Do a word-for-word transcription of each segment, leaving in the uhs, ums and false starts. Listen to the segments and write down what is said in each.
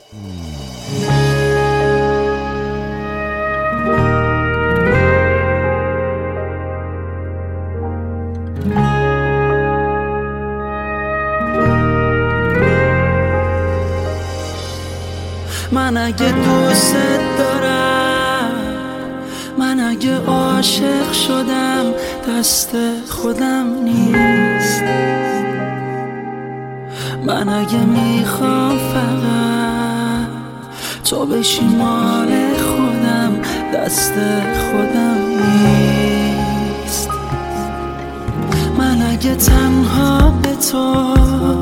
من اگه دوست دارم، من اگه عاشق شدم، دست خودم نیست. من اگه میخوام فقط تو بشی مال خودم، دست خودم نیست. من اگه تنها به تو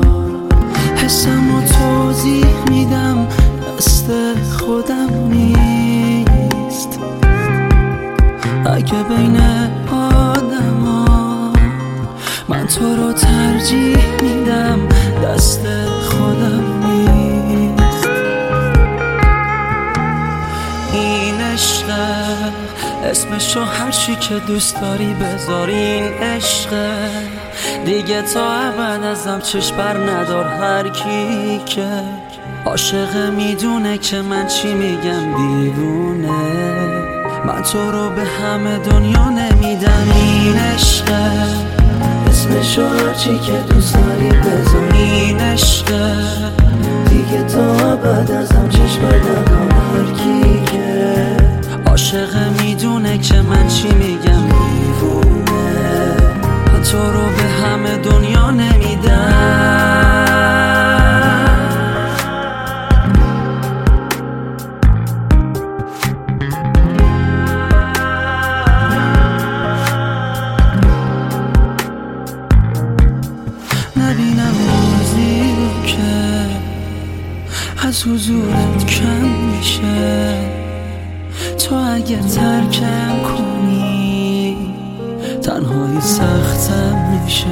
حسمو توضیح میدم، دست خودم نیست. اگه بین آدما من تو رو ترجیح میدم، دست خودم نیست. این عشقه، اسمشو هرچی که دوست داری بذار، این عشقه دیگه تا ابد ازم چشم بر ندار. هر کی که عاشقه میدونه که من چی میگم، دیوونه. من تو رو به همه دنیا نمیدم. این عشقه، اسمشو هرچی که دوست داری بذار. این عشقه دیگه تا ابد ازم چشم بر ندار. هر کی که عاشقه میدونه که من چی میگم، دیوونه. من تو رو به همه دنیا نمیدم. نبینم روزی که از حضورت کم میشه. تو اگه ترکم کنی تنهایی سختم میشه.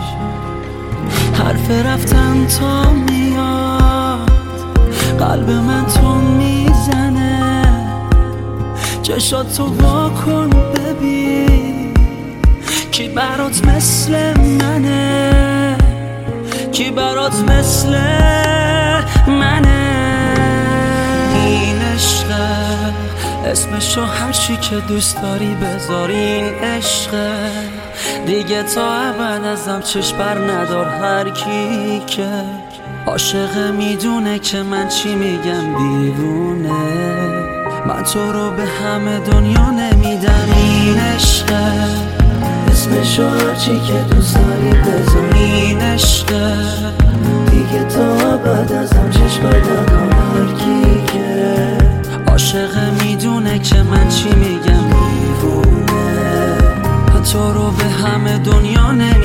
حرف رفتن تا میاد، قلب من تو میزنه. چشات تو وا کن ببین، کی برات مثل منه، کی برات مثل منه. این عشقه، اسمشو هرچی که دوست داری بذار. این عشقه دیگه تا ابد ازم چشم بر ندار. هر کی که عاشقه میدونه که من چی میگم، دیوونه. من تو رو به همه دنیا نمیدم. این عشقه، اسمشو هرچی که دوست داری بذار. این عشقه دیگه تا ابد ازم چشم بر ندار. هر کی که عاشقه میدونه که من چی میگم، دیوونه. تو رو به همه دنیا نمیدم.